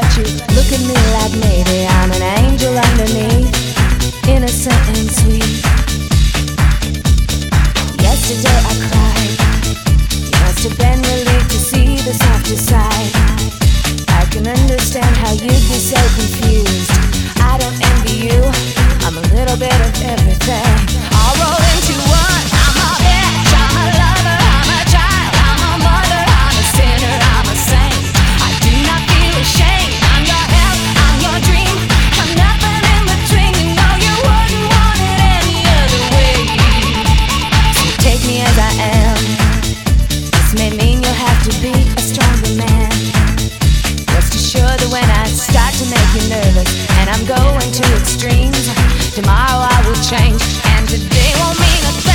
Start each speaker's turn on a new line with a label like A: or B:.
A: you look at me like maybe I'm an angel underneath, innocent and sweet. Yesterday I cried. You must have been relieved to see the softer side. I can understand how you'd be so confused. I don't envy you, I'm a little bit of everything. I'll roll into one. I'm a bitch, I'm a lover, I'm a child, I'm a mother, I'm a sinner, I'm a saint. I do not feel ashamed. I'm your help, I'm your dream, I'm nothing in between. You know you wouldn't want it any other way. So take me as I am. This may mean you'll have to be a stronger man. Rest assured that when I start to make you nervous and I'm going to extremes, tomorrow I will change, and today won't mean a thing.